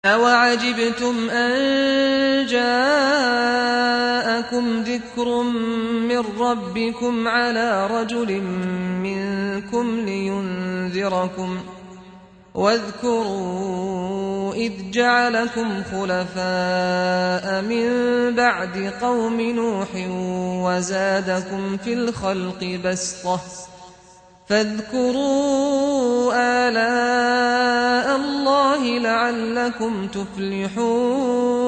أَوَعَجِبْتُمْ أَن جَاءَكُمْ ذِكْرٌ مِّن رَّبِّكُمْ عَلَىٰ رَجُلٍ مِّنكُمْ لِيُنذِرَكُمْ ۚ وَاذْكُرُوا إِذْ جَعَلَكُمْ خُلَفَاءَ مِن بَعْدِ قَوْمِ نُوحٍ وَزَادَكُمْ فِي الْخَلْقِ بَسْطَةً ۖ فاذكروا آلاء الله لعلكم تفلحون.